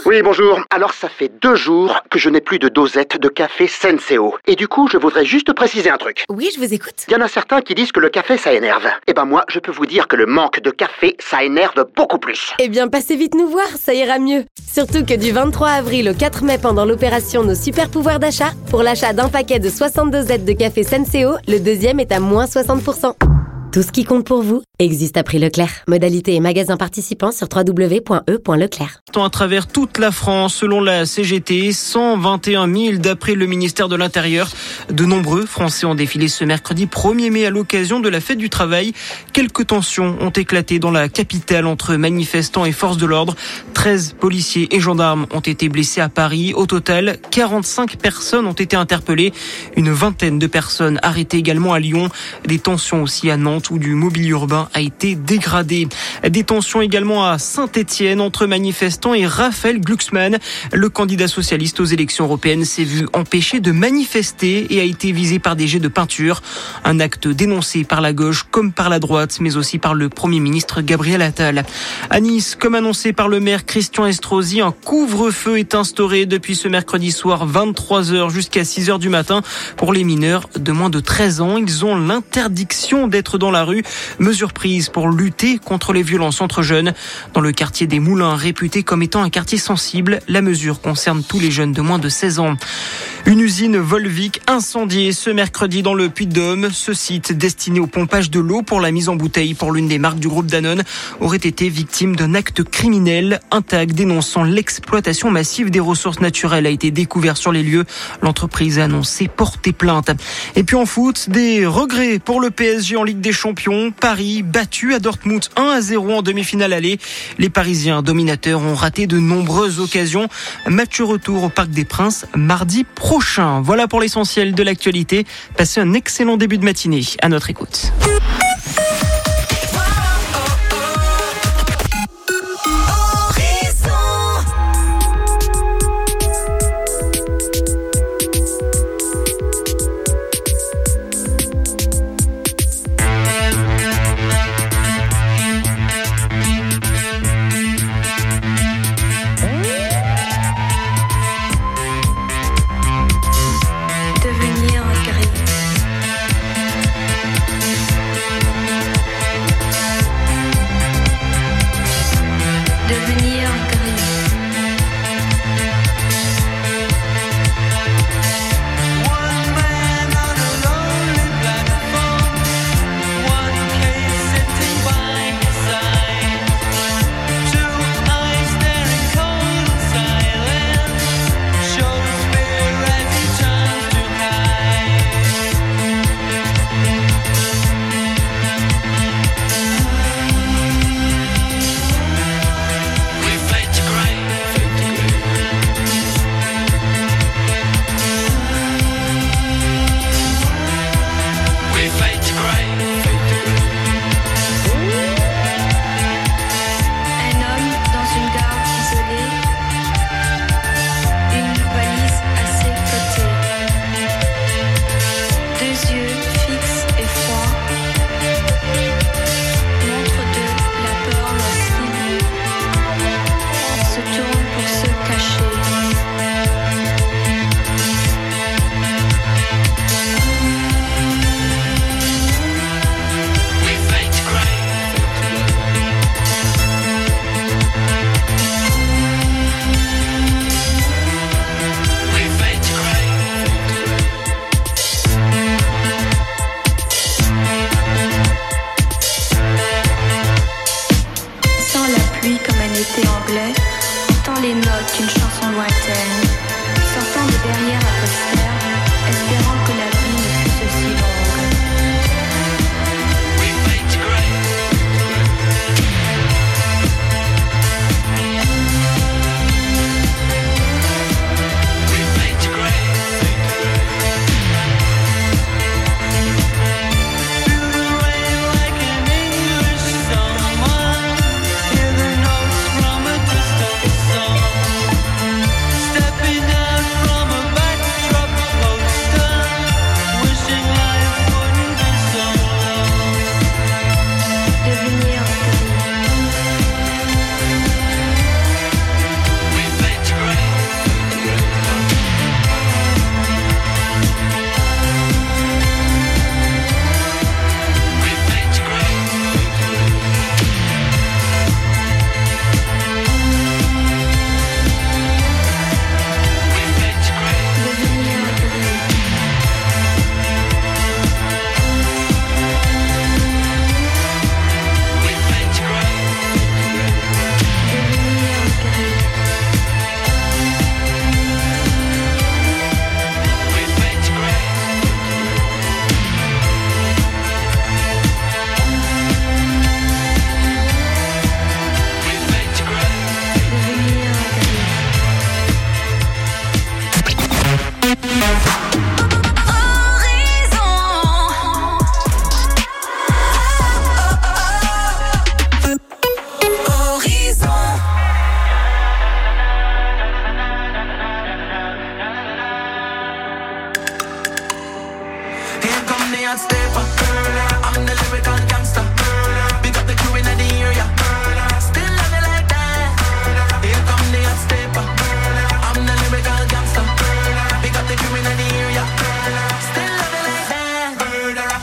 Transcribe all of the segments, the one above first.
Oui, bonjour. Alors, ça fait 2 jours que je n'ai plus de dosette de café Senseo. Et du coup, je voudrais juste préciser un truc. Oui, je vous écoute. Il y en a certains qui disent que le café, ça énerve. Eh ben moi, je peux vous dire que le manque de café, ça énerve beaucoup plus. Eh bien, passez vite nous voir, ça ira mieux. Surtout que du 23 avril au 4 mai, pendant l'opération Nos Super Pouvoirs d'achat, pour l'achat d'un paquet de 60 dosettes de café Senseo, le deuxième est à moins 60%. Tout ce qui compte pour vous existe à prix Leclerc. Modalité et magasins participants sur www.e.leclerc. À travers toute la France, selon la CGT, 121 000 d'après le ministère de l'Intérieur. De nombreux Français ont défilé ce mercredi 1er mai à l'occasion de la fête du travail. Quelques tensions ont éclaté dans la capitale entre manifestants et forces de l'ordre. 13 policiers et gendarmes ont été blessés à Paris. Au total, 45 personnes ont été interpellées. Une vingtaine de personnes arrêtées également à Lyon. Des tensions aussi à Nantes, où du mobilier urbain a été dégradé. Des tensions également à Saint-Étienne entre manifestants et Raphaël Glucksmann. Le candidat socialiste aux élections européennes s'est vu empêché de manifester et a été visé par des jets de peinture. Un acte dénoncé par la gauche comme par la droite, mais aussi par le Premier ministre Gabriel Attal. À Nice, comme annoncé par le maire Christian Estrosi, un couvre-feu est instauré depuis ce mercredi soir 23h jusqu'à 6h du matin. Pour les mineurs de moins de 13 ans, ils ont l'interdiction d'être dans la rue. Mesure prise pour lutter contre les violences entre jeunes. Dans le quartier des Moulins, réputé comme étant un quartier sensible, la mesure concerne tous les jeunes de moins de 16 ans. Une usine Volvic incendiée ce mercredi dans le Puy-de-Dôme. Ce site, destiné au pompage de l'eau pour la mise en bouteille pour l'une des marques du groupe Danone, aurait été victime d'un acte criminel. Un tag dénonçant l'exploitation massive des ressources naturelles a été découvert sur les lieux. L'entreprise a annoncé porter plainte. Et puis en foot, des regrets pour le PSG en Ligue des Champions. Paris battu à Dortmund 1-0 en demi-finale aller. Les Parisiens dominateurs ont raté de nombreuses occasions. Match retour au Parc des Princes mardi prochain. Voilà pour l'essentiel de l'actualité. Passez un excellent début de matinée. À notre écoute. hot stepper. I'm the lyrical gangster. Big up the crew in the area. Still love you like that. Here come the hot stepper. I'm the lyrical gangster. Big up the crew in the area. Still love you like that. Murderer.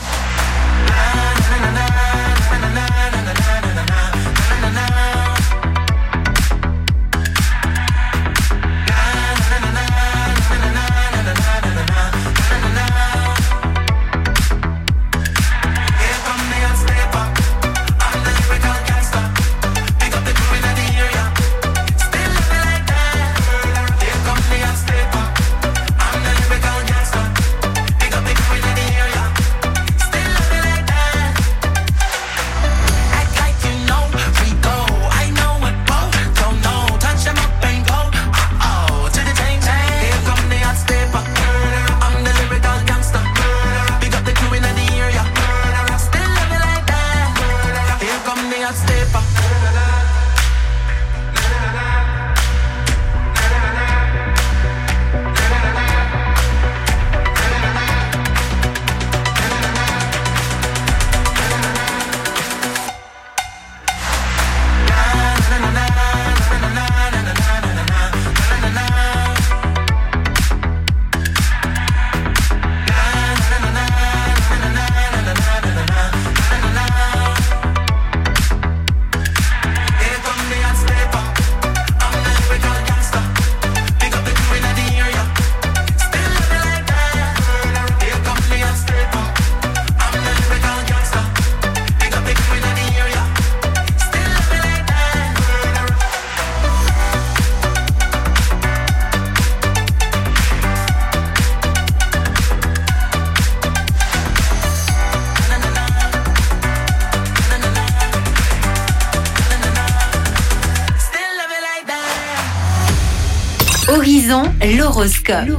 Horizon, l'horoscope.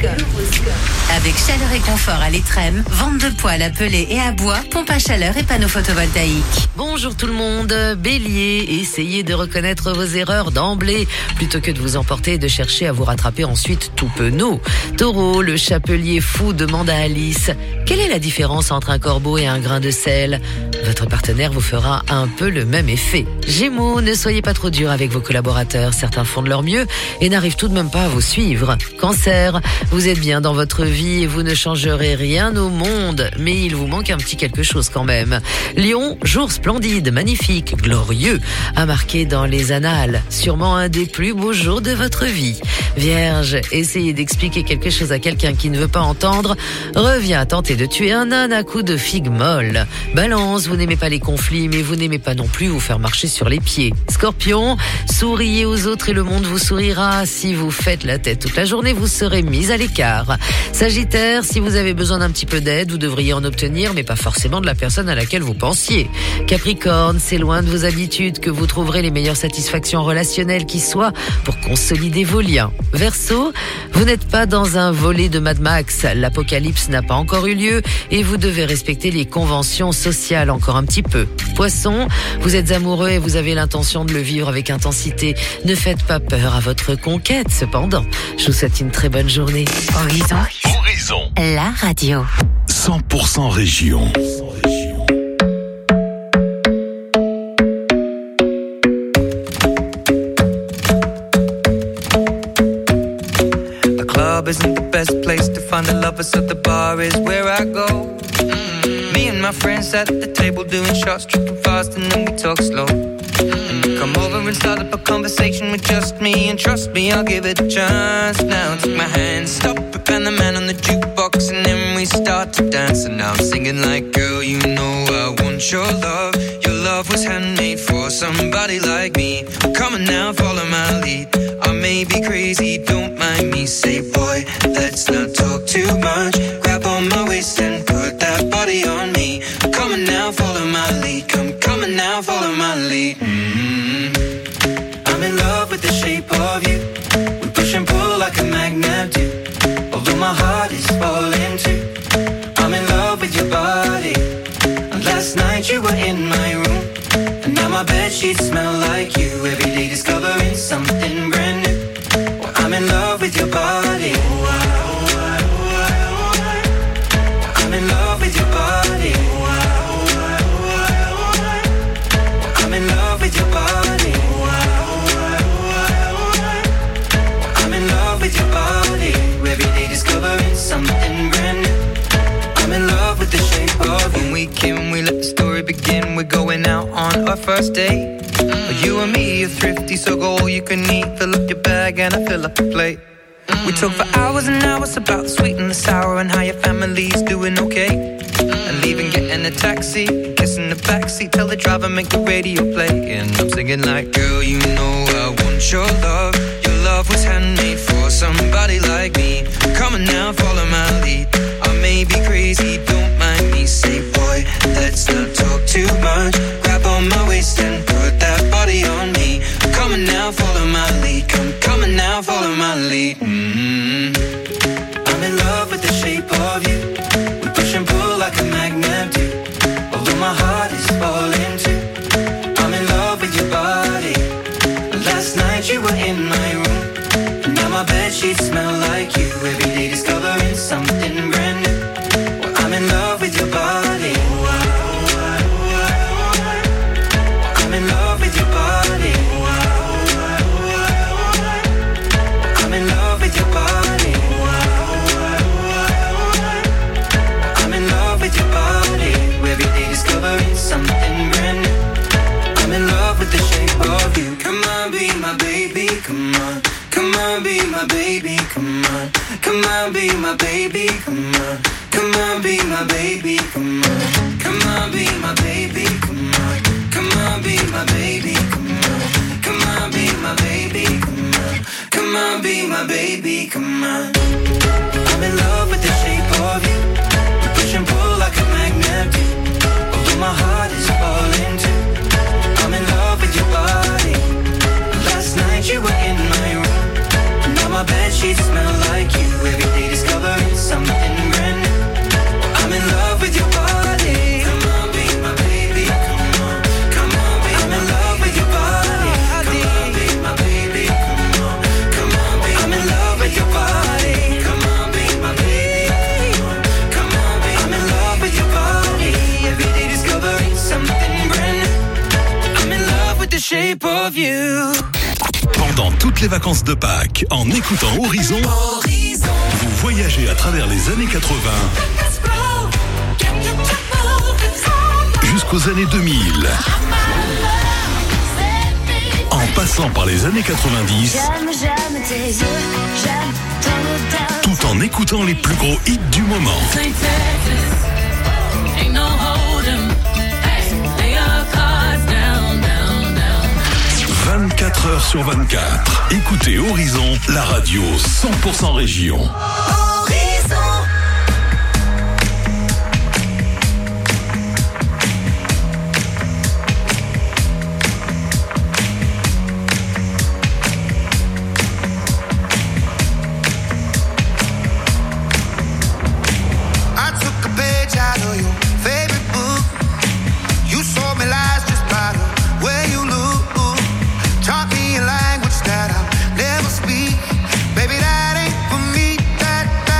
Avec chaleur et confort à l'Étrême, vente de poêles à peler et à bois, pompe à chaleur et panneaux photovoltaïques. Bonjour tout le monde, Bélier, essayez de reconnaître vos erreurs d'emblée, plutôt que de vous emporter et de chercher à vous rattraper ensuite tout penaud. Taureau, le chapelier fou demande à Alice, quelle est la différence entre un corbeau et un grain de sel ? Votre partenaire vous fera un peu le même effet. Gémeaux, ne soyez pas trop dur avec vos collaborateurs, certains font de leur mieux et n'arrivent tout de même pas à vous suivre. Cancer, vous êtes bien dans votre vie et vous ne changerez rien au monde, mais il vous manque un petit quelque chose quand même. Lion, jour splendide, magnifique, glorieux, à marquer dans les annales, sûrement un des plus beaux jours de votre vie. Vierge, essayez d'expliquer quelque chose à quelqu'un qui ne veut pas entendre, revient à tenter de tuer un âne à coups de figue molle. Balance, vous n'aimez pas les conflits, mais vous n'aimez pas non plus vous faire marcher sur les pieds. Scorpion, souriez aux autres et le monde vous sourira. Si vous faites la tête toute la journée, vous serez mis à l'écart. Sagittaire, si vous avez besoin d'un petit peu d'aide, vous devriez en obtenir, mais pas forcément de la personne à laquelle vous pensiez. Capricorne, c'est loin de vos habitudes que vous trouverez les meilleures satisfactions relationnelles qui soient pour consolider vos liens. Verseau, vous n'êtes pas dans un volet de Mad Max, l'apocalypse n'a pas encore eu lieu et vous devez respecter les conventions sociales encore un petit peu. Poisson, vous êtes amoureux et vous avez l'intention de le vivre avec intensité. Ne faites pas peur à votre conquête cependant. Je vous souhaite une très bonne journée. Horizon. La radio. 100% région. The club isn't the best place to find the lovers, so the bar is where I go. Me and my friends at the table doing shots, tripping fast, and then we talk slow. And you come over and start up a conversation with just me, and trust me, I'll give it a chance. Now take my hand, stop it, and the man on the jukebox, and then we start to dance. And now I'm singing like, girl, you know I want your love. Your love was handmade for somebody like me. Come on now, follow my lead. I may be crazy, don't mind me. Say, boy, let's not talk too much. Grab on my waist and put that body on me. Come on now, follow my lead. Come on now, follow my lead. I'm in love with the shape of you. We push and pull like a magnet do. Although my heart is falling too. I'm in love with your body. And last night you were in my room. And now my bedsheets smell like you. Every day discovering something brand new. Well, I'm in love with your body. I'm in love with your body. first date. You and me are thrifty, so go all you can eat. Fill up your bag and I fill up the plate. We talk for hours and hours about the sweet and the sour and how your family's doing okay. And leaving, getting a taxi, kissing the backseat, tell the driver make the radio play. And I'm singing like, girl, you know I want your love. Your love was handmade for somebody like me. Come on now, follow my lead. I may be crazy, don't mind me. Say, boy, let's not talk too much. Grab on my waist and put that body on me. Come on now, follow my lead. Come on now, follow my lead. I'm in love with the shape of you. We push and pull like a magnet do. Although my heart is falling too. I'm in love with your body. Last night you were in my room, and now my bedsheets smell like you. Every day discovering something brand new. Well, I'm in love with your body. I'm in love with your body. I'm in love with your body. I'm in love with your body. Every day discovering something brand new. I'm in love with the shape of you. Come on, be my baby, come on. Come on, be my baby, come on. Come on, be my baby, come on. Come on, be my baby, come on. Come on, be my baby, come on. Come on, be my baby, come on. Come on, be my baby, come on. Come on, be my baby, come on. I'm in love with the shape of you. We push and pull like a magnet do. Although my heart is falling too. I'm in love with your body. Last night you were in my room. Now my bedsheets smell like you. Every day discovering something brand new. I'm in love with your body. Come on, be my baby. Come on, come on, be I'm in love with your body. Come on, be my baby. Come on, come on, be I'm in love with your body. Come on, be my baby. Come on, be I'm in love with your body. Every day discovering something brand new. I'm in love with the shape of you. Pendant toutes les vacances de Pâques, en écoutant Horizon, vous voyagez à travers les années 80 jusqu'aux années 2000. En passant par les années 90, tout en écoutant les plus gros hits du moment. 24 heures sur 24. Écoutez Horizon, la radio 100% région. Language that I'll never speak. Baby, that ain't for me. That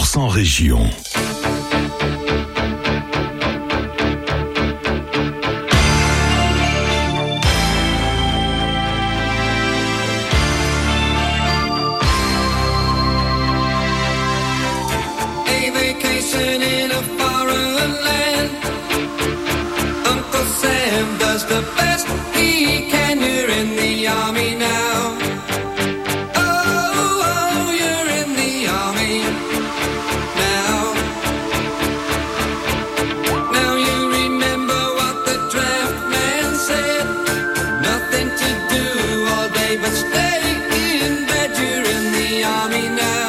100% région. In a foreign land, Uncle Sam does the best he can. You're in the army now. Oh, you're in the army now. Now you remember what the draft man said. Nothing to do all day but stay in bed. You're in the army now.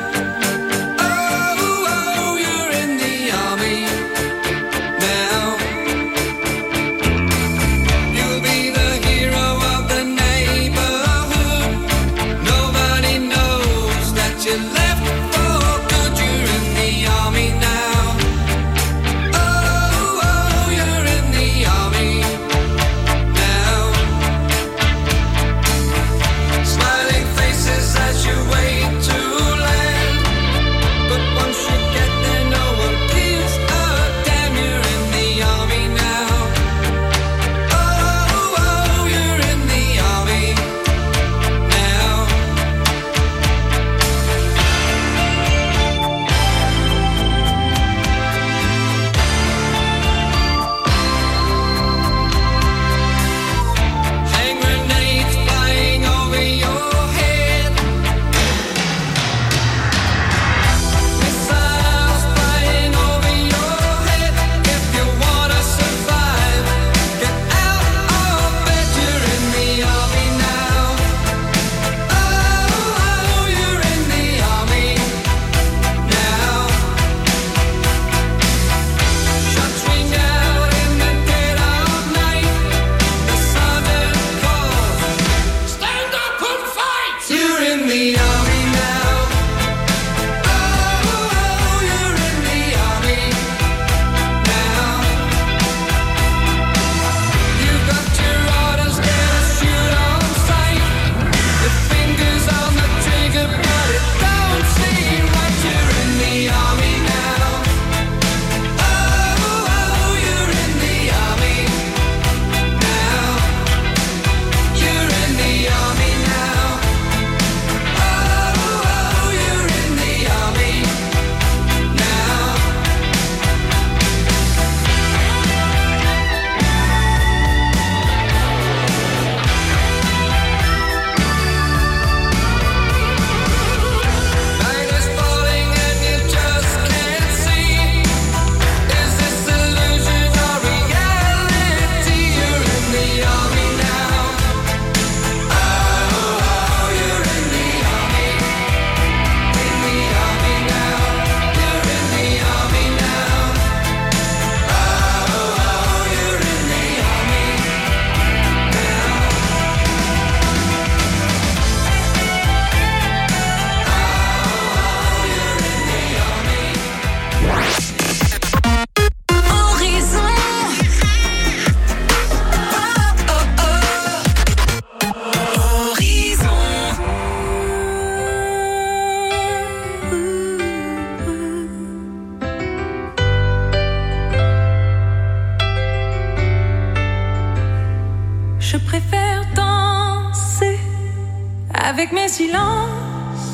avec mes silences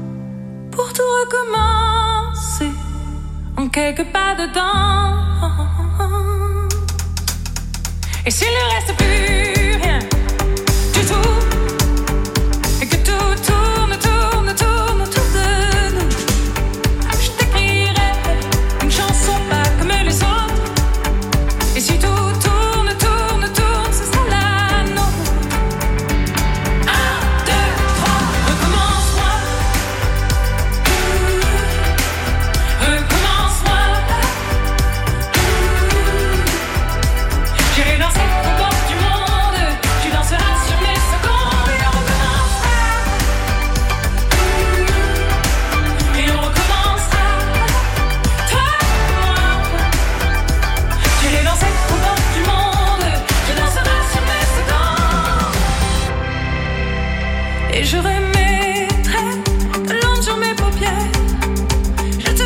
pour tout recommencer en quelques pas dedans. Et s'il ne reste plus rien du tout, et que tout tourne, tourne, tourne autour de nous, je t'écrirai une chanson pas comme les autres. Et si tout tourne, tourne, tourne, ce sera la nôtre. 1, 2, 3, recommence-moi. Recommence-moi. J'irai danser au bord du monde. Tu danseras sur mes secondes. Et on recommencera. Et on recommencera. Toi et moi. J'irai danser au bord du monde. Tu danseras sur mes secondes. Et je remettrai de l'ombre sur mes paupières. Je te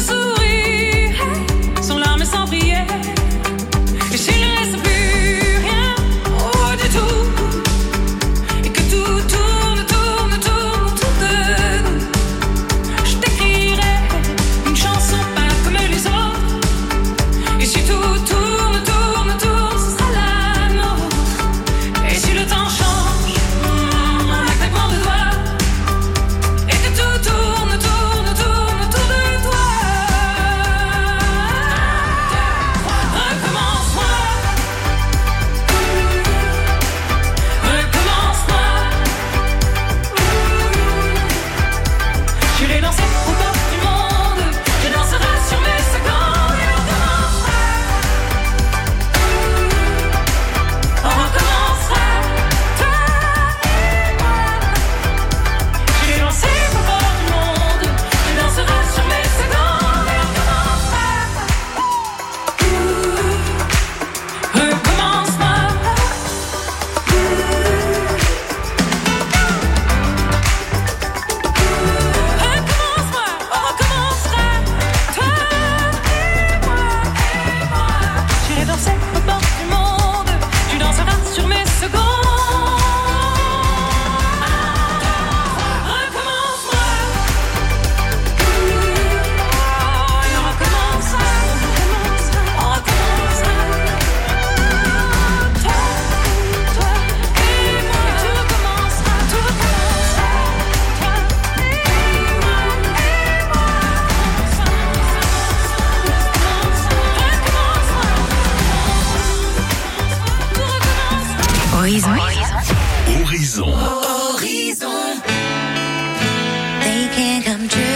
Horizon. They can come true.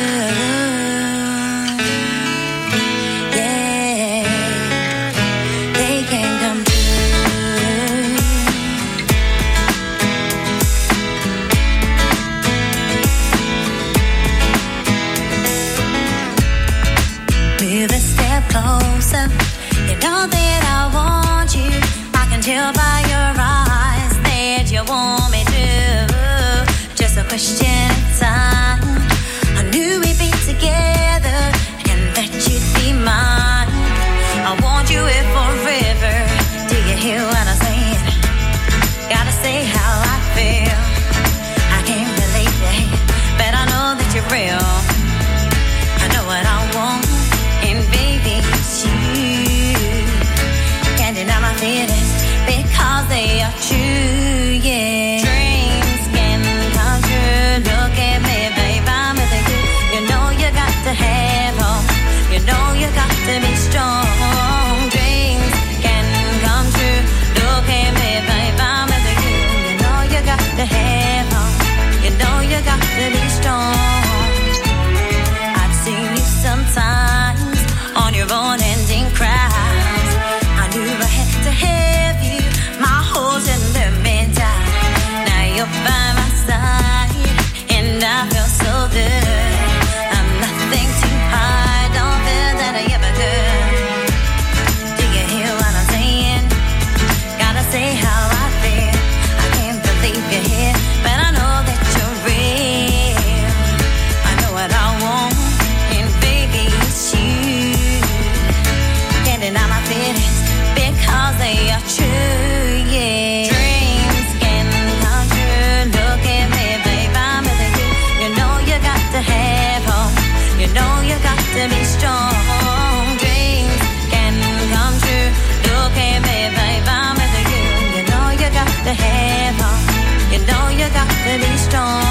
Yeah, they can come true. Move a step closer. You know that I want you. I can tell by your eyes that you want me to. Just a question of time. I knew we'd be together and that you'd be mine. I want you here forever. Do you hear what I'm saying? Gotta say how I feel. I can't believe it, but I know that you're real. I know what I want, and baby, it's you. Can't deny my feelings because they are true, yeah. Dreams can come true. Look at me, babe, I'm with you. You know you got to have hope. You know you got to be strong. Dreams can come true. Look at me, babe, I'm with you. You know you got to have hope. You know you got to be strong. I've seen you sometimes on your own ending crowds. I knew I had to have you. My holes in the middle. Now you're by my side, and I feel so good. I'm nothing too hard. Don't feel that I ever could. Do you hear what I'm saying? Gotta say how I feel. I can't believe you're here, but I know that you're real. I know what I want, and baby, it's you. Can't deny my feelings because they are true, yeah. Dreams can come true. Look at me, babe, I'm with you. You know you got to have hope. You know you got to be strong. Dreams can come true. Look at me, babe, I'm with you. You know you got to have hope. You know you got to be strong.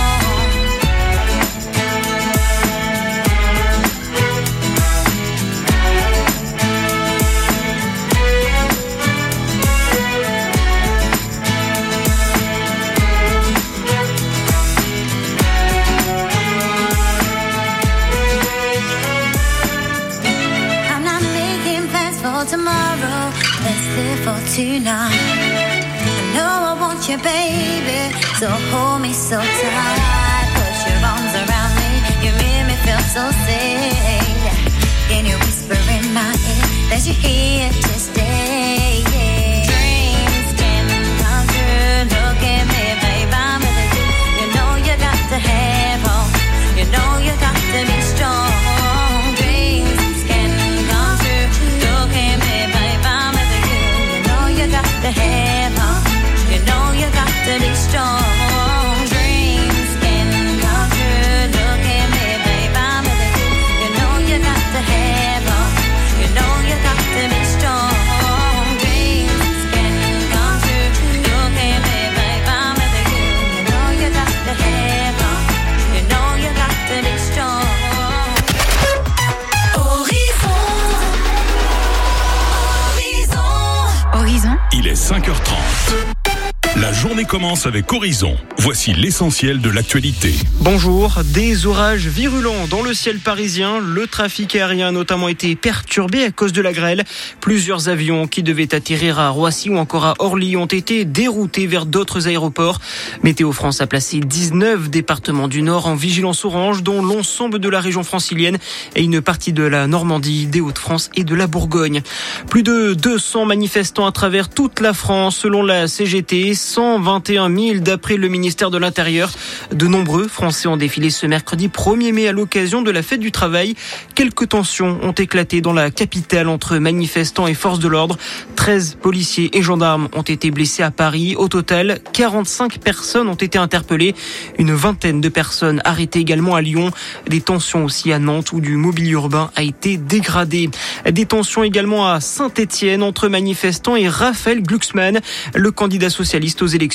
I'm not making plans for tomorrow. Let's live for tonight. I know I want you, baby. So hold me so tight. Put your arms around me. You make me feel so safe. Can you whisper in my ear that you're here to stay? Yeah. Dreams can come true. Look at me, babe, I'm with you. You know you got to have hope. You know you got to be strong. Dreams can come true. Look at me, babe, I'm with you. You know you got to have hope. You know you got to be strong. Dreams can come true. Look at me, babe, I'm with you. You know you got to have hope. You know you got to be strong. Dreams can come true. Look at me, babe, I'm with you. You know you got to have hope. You know you got to be strong. Horizon. Horizon. Il est 5h30. La journée commence avec Horizon. Voici l'essentiel de l'actualité. Bonjour, des orages virulents dans le ciel parisien. Le trafic aérien a notamment été perturbé à cause de la grêle. Plusieurs avions qui devaient atterrir à Roissy ou encore à Orly ont été déroutés vers d'autres aéroports. Météo France a placé 19 départements du Nord en vigilance orange, dont l'ensemble de la région francilienne et une partie de la Normandie, des Hauts-de-France et de la Bourgogne. Plus de 200 manifestants à travers toute la France, selon la CGT. 121 000 d'après le ministère de l'Intérieur. De nombreux Français ont défilé ce mercredi 1er mai à l'occasion de la fête du travail. Quelques tensions ont éclaté dans la capitale entre manifestants et forces de l'ordre. 13 policiers et gendarmes ont été blessés à Paris. Au total, 45 personnes ont été interpellées. Une vingtaine de personnes arrêtées également à Lyon. Des tensions aussi à Nantes où du mobilier urbain a été dégradé. Des tensions également à Saint-Étienne entre manifestants et Raphaël Glucksmann, le candidat socialiste aux élections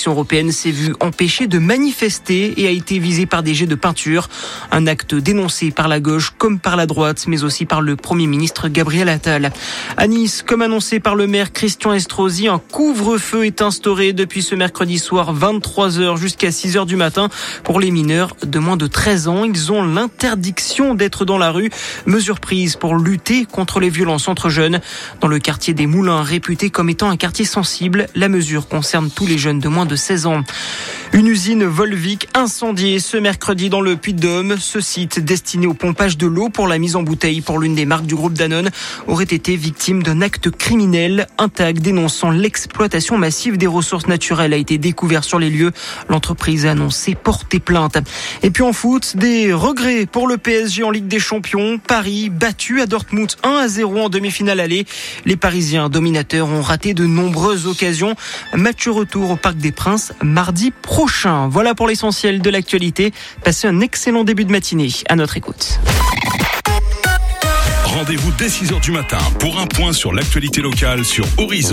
Commission européenne s'est vue empêchée de manifester et a été visée par des jets de peinture. Un acte dénoncé par la gauche comme par la droite, mais aussi par le Premier ministre Gabriel Attal. À Nice, comme annoncé par le maire Christian Estrosi, un couvre-feu est instauré depuis ce mercredi soir 23h jusqu'à 6h du matin. Pour les mineurs de moins de 13 ans, ils ont l'interdiction d'être dans la rue. Mesure prise pour lutter contre les violences entre jeunes. Dans le quartier des Moulins, réputé comme étant un quartier sensible, la mesure concerne tous les jeunes de moins de 16 ans. Une usine Volvic incendiée ce mercredi dans le Puy-de-Dôme. Ce site, destiné au pompage de l'eau pour la mise en bouteille pour l'une des marques du groupe Danone, aurait été victime d'un acte criminel. Un tag dénonçant l'exploitation massive des ressources naturelles a été découvert sur les lieux. L'entreprise a annoncé porter plainte. Et puis en foot, des regrets pour le PSG en Ligue des Champions. Paris battu à Dortmund 1-0 en demi-finale aller. Les Parisiens dominateurs ont raté de nombreuses occasions. Match retour au Parc des Princes mardi prochain. Voilà pour l'essentiel de l'actualité. Passez un excellent début de matinée. À notre écoute. Rendez-vous dès 6h du matin pour un point sur l'actualité locale sur Horizon.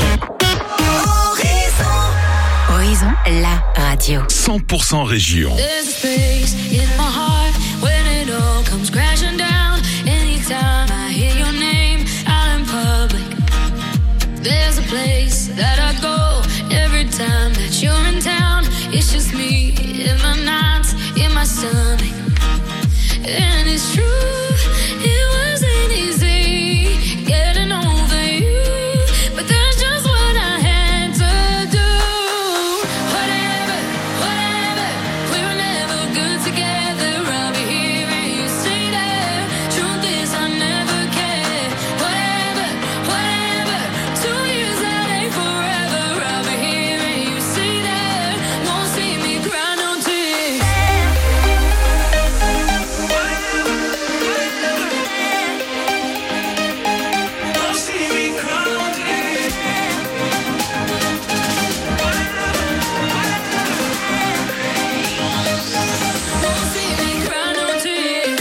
Horizon, la radio. 100% région. There's a space in my heart when it all comes crashing down. Anytime I hear your name out in public. There's a place that I go every time that you're in town. It's just me in my nights, in my stomach. And it's true, it wasn't easy getting over you. But that's just what I had to do. Whatever, we were never good together. I'll be here and you say that. Truth is I never cared. Whatever, 2 years that ain't forever. I'll be here and you say that. Won't see me cry no tears. Won't see me cry no tears. Won't see me cry no tears.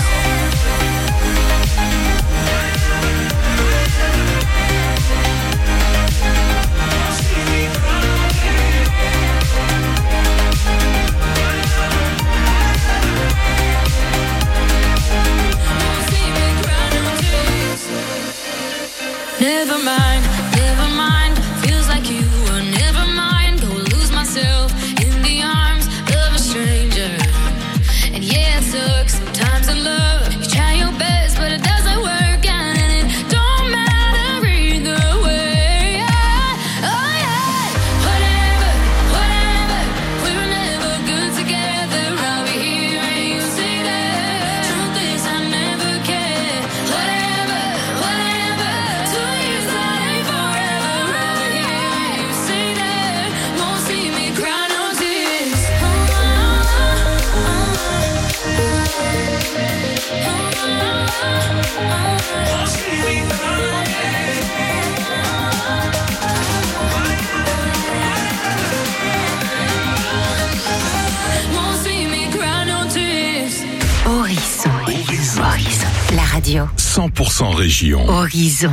Never mind, feels like you were never mine. Go lose myself in the arms of a stranger. And yeah, it took some time to love. You try your best, but it doesn't work out. And it don't matter either way. Oh yeah, whatever, we were never good together. I'll be here and you say that. Truth is I never cared. Whatever, 2 years that ain't forever. I'll be here and you say that. Won't see me cry no tears. Won't see me cry no tears. Won't see me cry no tears. Horizon, la radio. 100% région. Horizon.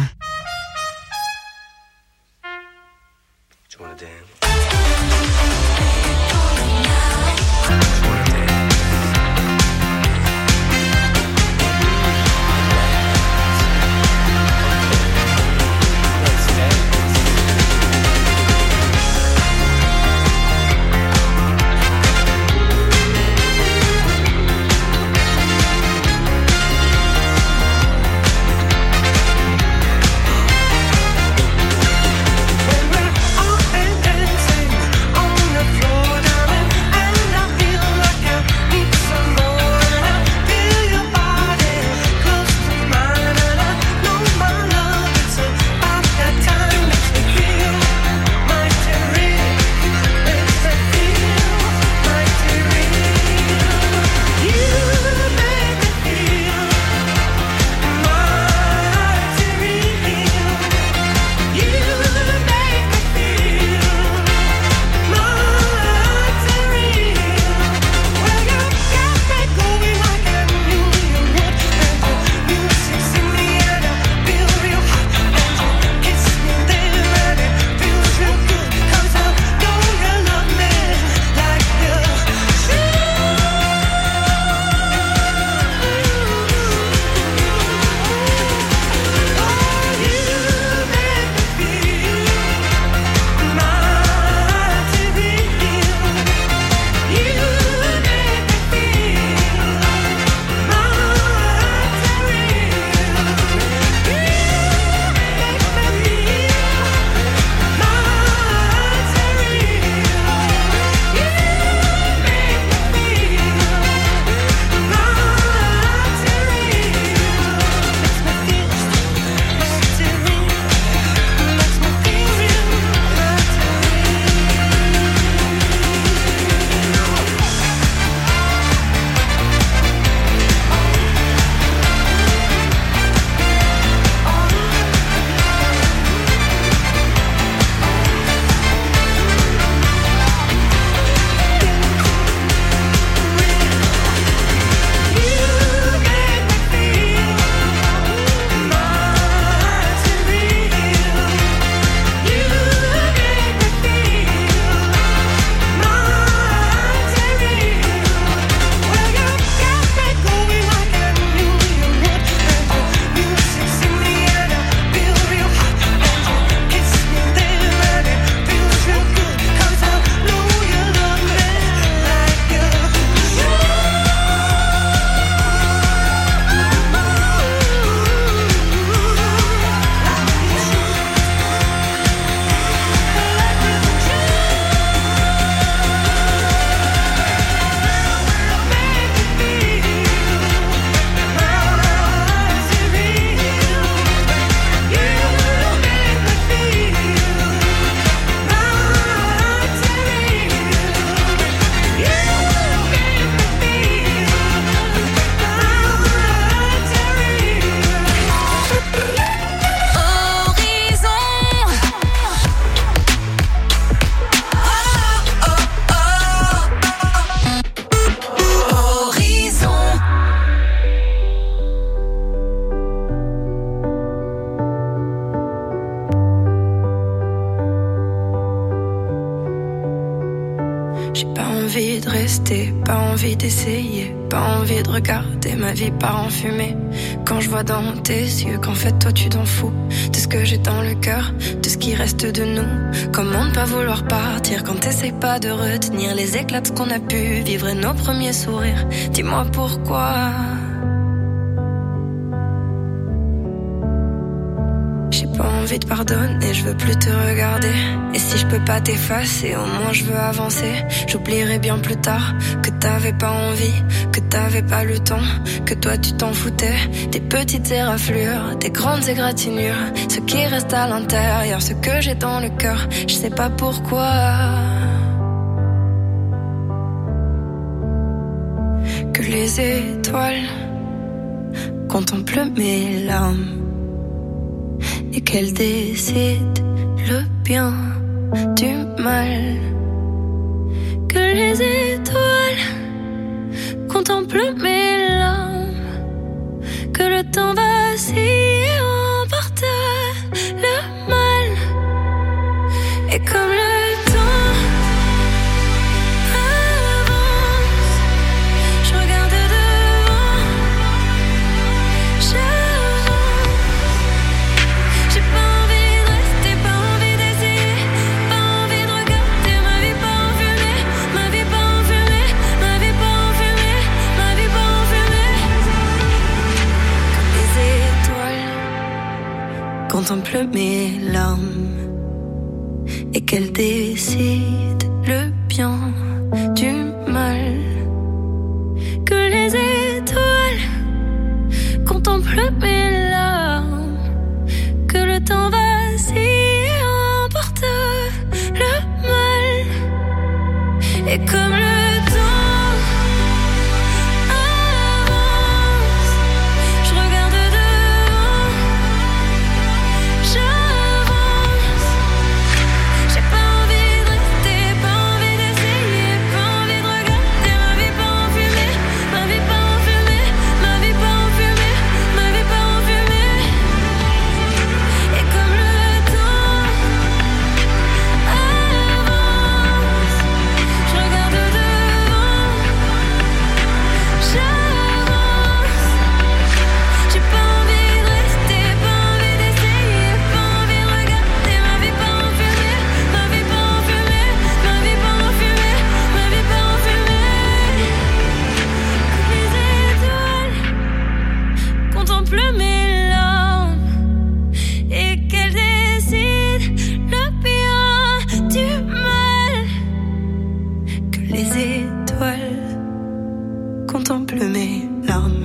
pas envie d'essayer, pas envie de regarder ma vie part en fumée. Quand je vois dans tes yeux qu'en fait toi tu t'en fous de ce que j'ai dans le cœur, de ce qui reste de nous. Comment ne pas vouloir partir quand t'essayes pas de retenir les éclats de ce qu'on a pu vivre et nos premiers sourires. Dis-moi pourquoi. J'ai pas envie de pardonner, je veux plus te regarder. Et si je peux pas t'effacer, au moins je veux avancer. J'oublierai bien plus tard que t'avais pas envie, que t'avais pas le temps, que toi tu t'en foutais. Des petites éraflures, des grandes égratignures, ce qui reste à l'intérieur, ce que j'ai dans le cœur, je sais pas pourquoi. Que les étoiles contemplent mes larmes et qu'elle décide le bien du mal. Que les étoiles contemplent mes larmes, que le temps vacille et emporte le mal. Et comme le temps avance, je regarde devant, j'ai pas envie de rester, pas envie d'essayer, pas envie de regarder ma vie pas en fumée, ma vie pas en fumée, ma vie pas en fumée, ma vie pas en fumée. Comme les étoiles contemplent mes larmes et qu'elles décident le bien du mal. Que les étoiles contemplent mes larmes, que le temps vacille et emporte le mal. Et comme le temps avance, je regarde devant, j'avance. J'ai pas envie de rester, pas envie d'essayer, pas envie de regarder ma vie pas en fumée, ma vie pas en fumée, ma vie pas en fumée, ma vie pas en fumée. Et comme le temps avance, je regarde devant, j'avance. J'ai pas envie de rester, pas envie d'essayer, pas envie de regarder ma vie pas en fumée, ma vie pas en fumée, ma vie pas en fumée, ma vie pas en fumée. Les étoiles contemplent mes larmes et qu'elles décident le bien du mal. Que les étoiles contemplent mes larmes,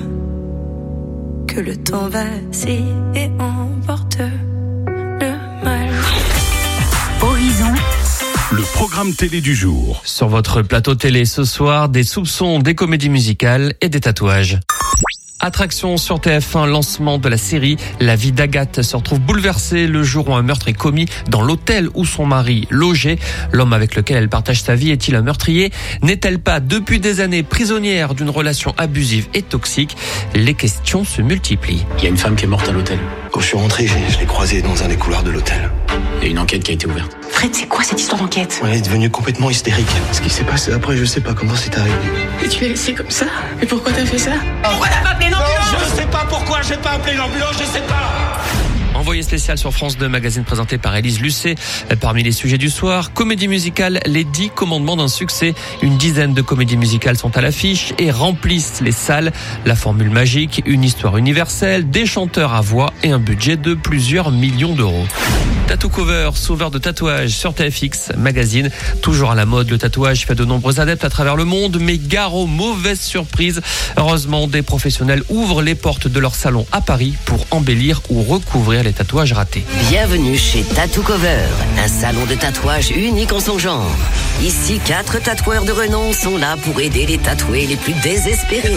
que le temps vacille et emporte le mal. Horizon. Le programme télé du jour. Sur votre plateau télé ce soir, des soupçons, des comédies musicales et des tatouages. Attraction sur TF1, lancement de la série. La vie d'Agathe se retrouve bouleversée le jour où un meurtre est commis dans l'hôtel où son mari logeait. L'homme avec lequel elle partage sa vie est-il un meurtrier? N'est-elle pas depuis des années prisonnière d'une relation abusive et toxique? Les questions se multiplient. Il y a une femme qui est morte à l'hôtel. Quand je suis rentré, je l'ai croisée dans un des couloirs de l'hôtel. Il y a une enquête qui a été ouverte. Fred, c'est quoi cette histoire d'enquête? Elle est devenue complètement hystérique. Ce qui s'est passé après, je sais pas comment c'est arrivé. Et tu l'as laissé comme ça? Mais pourquoi t'as fait ça? Pourquoi t'as pas appelé l'ambulance? Je sais pas pourquoi j'ai pas appelé l'ambulance, je sais pas. Envoyé spécial sur France 2, magazine présenté par Élise Lucet. Parmi les sujets du soir, comédie musicale, les 10 commandements d'un succès. Une dizaine de comédies musicales sont à l'affiche et remplissent les salles. La formule magique, une histoire universelle, des chanteurs à voix et un budget de plusieurs millions d'euros. Tattoo Cover, sauveur de tatouages sur TFX magazine. Toujours à la mode, le tatouage fait de nombreux adeptes à travers le monde, mais gare aux mauvaises surprises. Heureusement, des professionnels ouvrent les portes de leur salon à Paris pour embellir ou recouvrir les tatouages ratés. Bienvenue chez Tattoo Cover, un salon de tatouage unique en son genre. Ici, 4 tatoueurs de renom sont là pour aider les tatoués les plus désespérés.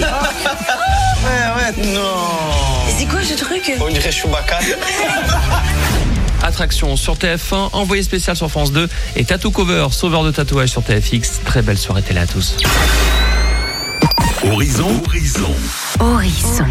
Ouais, non. C'est quoi ce truc? On dirait Chewbacca. Attraction sur TF1, envoyé spécial sur France 2 et Tattoo Cover, sauveur de tatouage sur TFX. Très belle soirée télé à tous. Horizon. Horizon.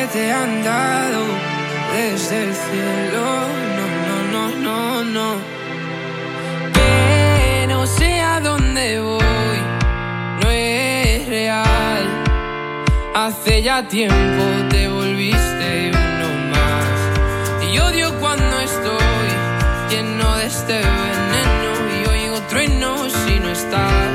te han dado desde el cielo. No. Que no sé a dónde voy, no es real. Hace ya tiempo te volviste uno más. Y odio cuando estoy lleno de este veneno y oigo truenos si no estás.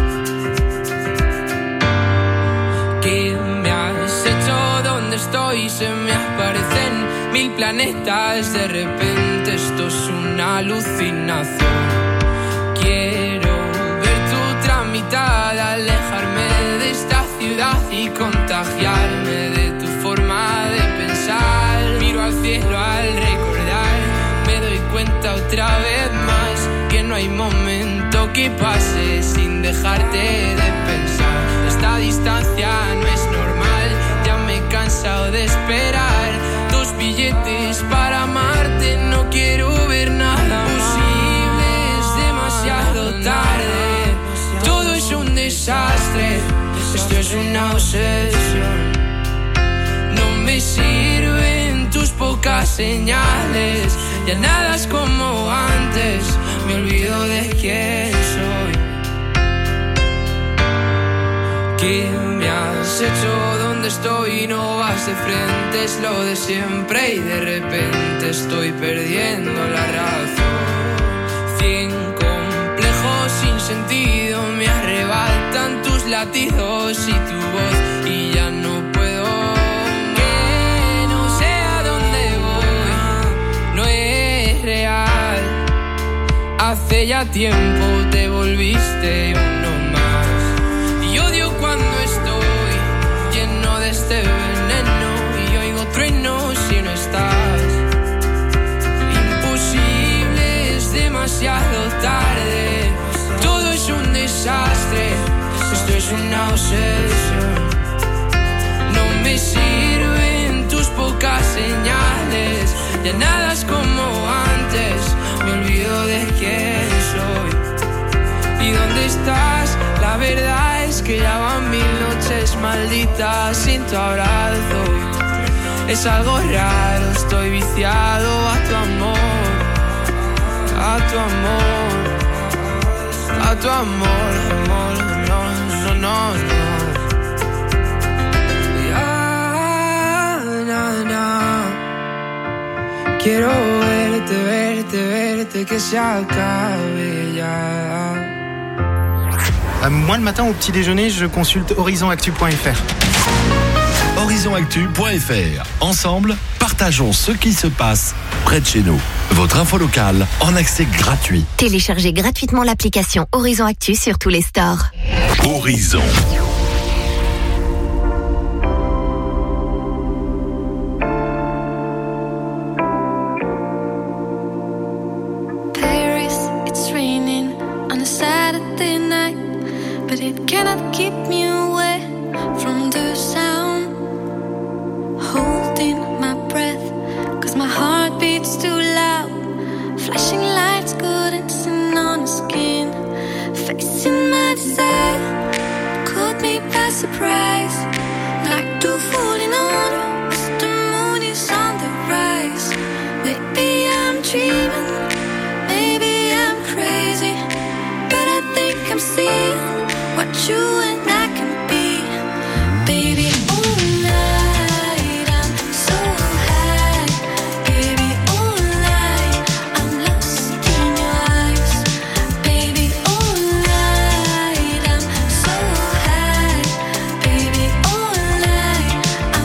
¿Qué me has hecho? ¿Dónde estoy? Se me aparecen 1000 planetas. De repente esto es una alucinación. Quiero ver tu otra mitad, alejarme de esta ciudad y contagiarme de tu forma de pensar. Miro al cielo al recordar, me doy cuenta otra vez más que no hay momento que pase sin dejarte de pensar. Esta distancia no es normal, ya me he cansado de esperar. 2 billetes para amarte, no quiero ver nada posible, es demasiado tarde. Todo es un desastre, esto es una obsesión. No me sirven tus pocas señales, ya nada es como antes, me olvido de quién soy. ¿Qué me has hecho? ¿Dónde estoy? No vas de frente, es lo de siempre y de repente estoy perdiendo la razón. 100 complejos sin sentido me arrebatan tus latidos y tu voz y ya no puedo. Que no sé a dónde voy, no es real. Hace ya tiempo te volviste uno más. Y odio cuando estoy lleno de este veneno y oigo truenos si no estás. Imposible, es demasiado tarde. Todo es un desastre, esto es una obsesión. No me sirven tus pocas señales, ya nada es como antes, me olvido de quién soy. ¿Y dónde estás? La verdad es que ya van 1000 noches malditas sin tu abrazo. Es algo raro, estoy viciado a tu amor, a tu amor, a tu amor, amor, no. Ya, na. Quiero verte, que se acabe ya. Moi, le matin, au petit déjeuner, je consulte horizonactu.fr. Horizonactu.fr. Ensemble, partageons ce qui se passe près de chez nous. Votre info locale en accès gratuit. Téléchargez gratuitement l'application Horizon Actu sur tous les stores. Horizon. Paris, it's raining on a Saturday night, but it cannot keep me away from the sound. Holding my breath, cause my heart beats too loud. Flashing lights, dancing on the skin. Facing my desire, caught me by surprise. Like two falling on us, the moon is on the rise. Maybe I'm dreaming, maybe I'm crazy, but I think I'm seeing what you and I can be. Baby, all night I'm so high. Baby, all night I'm lost in your eyes. Baby, all night I'm so high. Baby, all night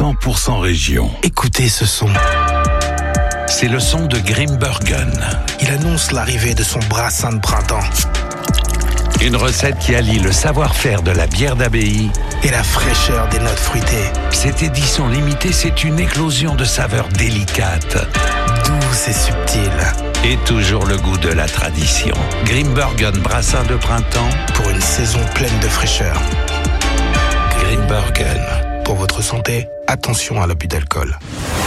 100% région. Écoutez ce son. C'est le son de Grimbergen. Il annonce l'arrivée de son brassin de printemps. Une recette qui allie le savoir-faire de la bière d'abbaye et la fraîcheur des notes fruitées. Cette édition limitée, c'est une éclosion de saveurs délicates, douces et subtiles. Et toujours le goût de la tradition. Grimbergen brassin de printemps pour une saison pleine de fraîcheur. Grimbergen. Pour votre santé, attention à l'abus d'alcool.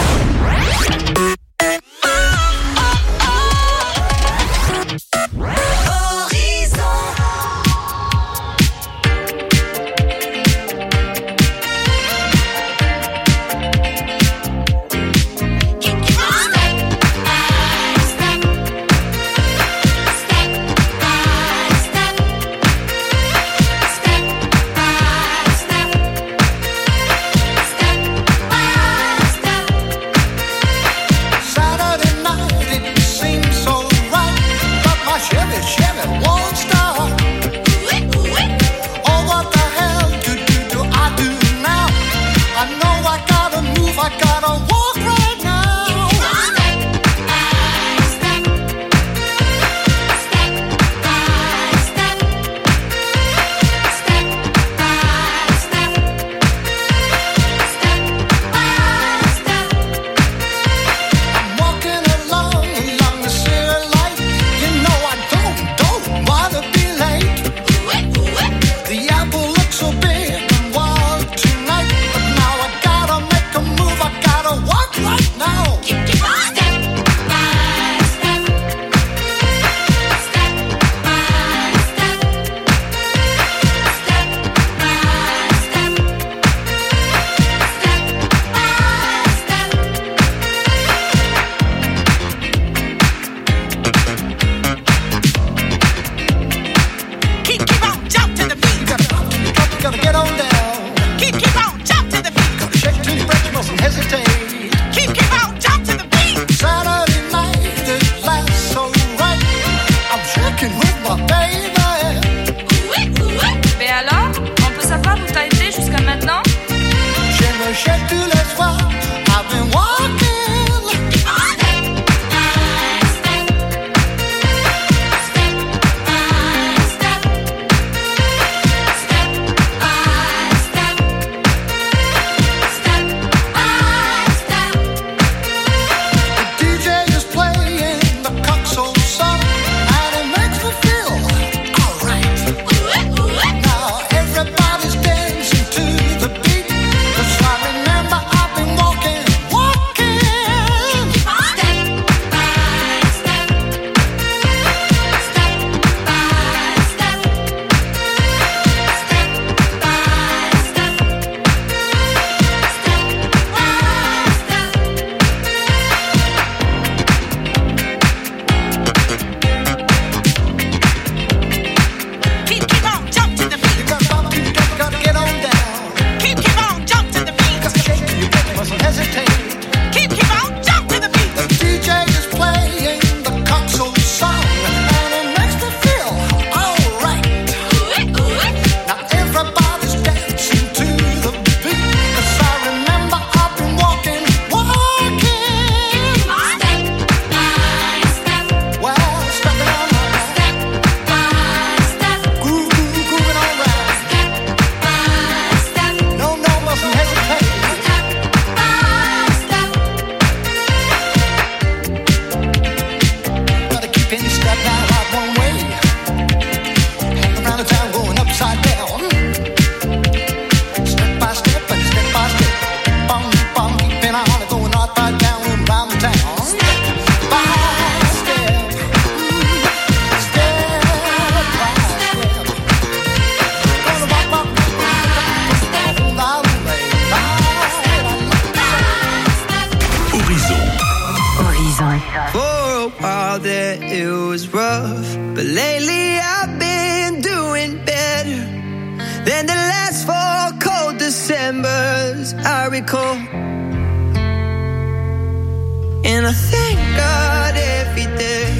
And I thank God every day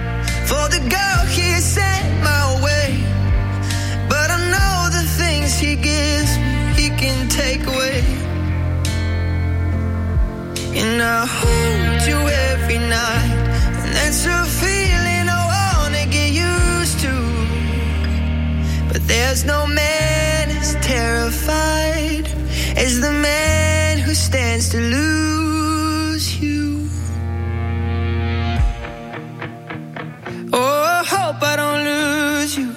for the girl He sent my way. But I know the things He gives me, He can take away. wanna hold you every night, and that's a feeling I wanna get used to. But there's no man as terrified as the man who stands to lose you. Oh, I hope I don't lose you.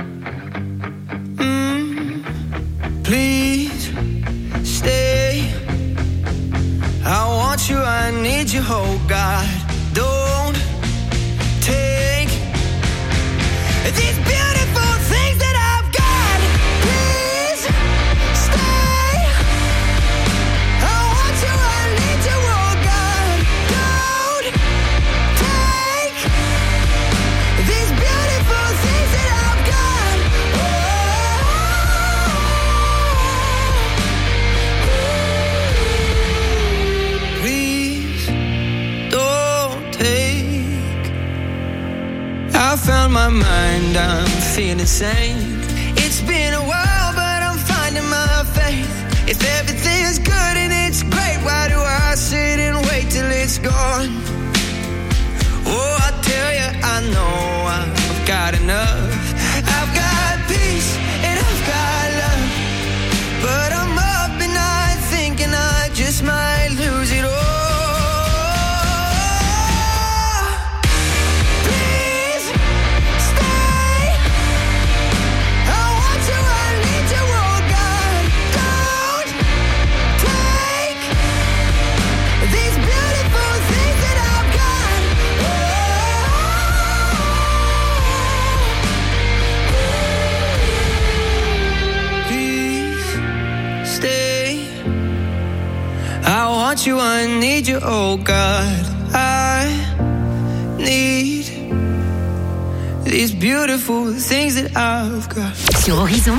Please stay. I want you, I need you, oh God. Don't take these beautiful things that I've got. Please stay. I want you, I need you, oh God. Don't take these beautiful things that I've got. Please don't take. I found my mind, I'm feeling sane. It's been a while, but I'm finding my faith. If everything's good and it's great, why do I sit and wait till it's gone? Oh, I tell you, I know I've got enough. I've got peace and I've got love, but I'm up at night thinking I just might lose it all. Please stay. I want you, I need you, oh God. Don't take these beautiful things that I've got. Please stay. I want you, I need you, oh God. I need these beautiful things that I've got. Sur Horizon,